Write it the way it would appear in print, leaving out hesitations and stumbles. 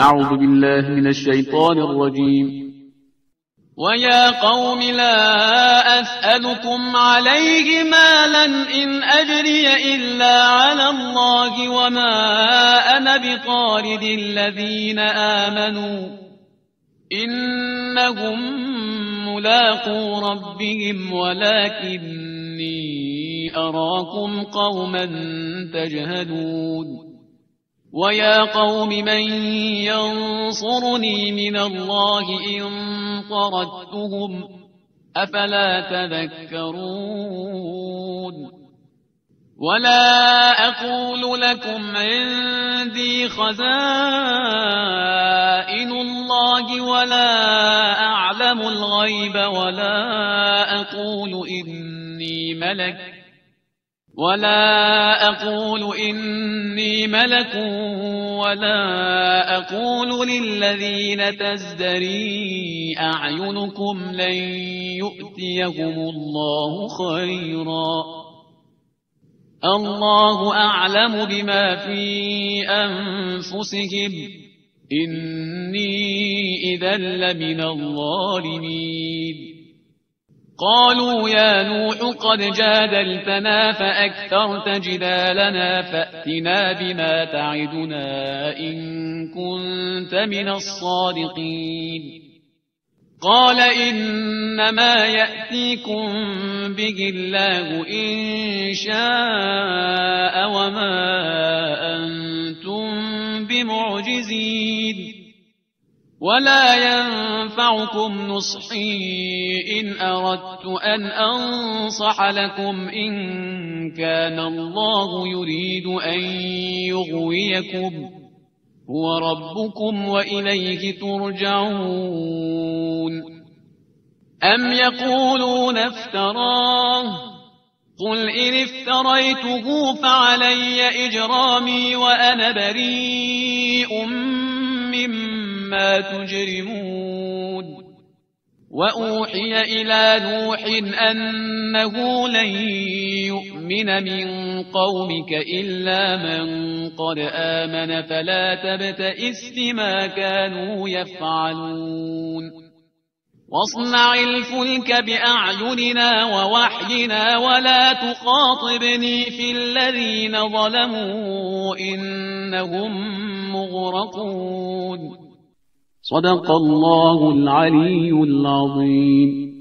أعوذ بالله من الشيطان الرجيم. ويا قوم لا أسألكم عليه مالا إن أجري إلا على الله وما أنا بطارد الذين آمنوا إنهم ملاقو ربهم ولكني أراكم قوما تجهلون. ويا قوم من ينصرني من الله إن طردتهم أفلا تذكرون. ولا أقول لكم عندي خزائن الله ولا أعلم الغيب ولا أقول إني ملك ولا أقول للذين تزدري أعينكم لن يؤتيهم الله خيرا الله أعلم بما في أنفسهم إني إذا لمن الظالمين. قالوا يا نوح قد جادلتنا فأكثرت جدالنا فأتنا بما تعدنا إن كنت من الصادقين. قال إنما يأتيكم به الله إن شاء وما أنتم بمعجزين. ولا ينفعكم نصحي إن أردت أن أنصح لكم إن كان الله يريد أن يغويكم هو ربكم وإليه ترجعون. أم يقولون افتراه قل إن افتريته فعلي إجرامي وأنا بريء مما تجرمون. وأوحي إلى نوح أنه لن يؤمن من قومك إلا من قد آمن فلا تبتئس بما كانوا يفعلون. واصنع الفلك بأعيننا ووحينا ولا تخاطبني في الذين ظلموا إنهم مغرقون. صدق الله العلي العظيم.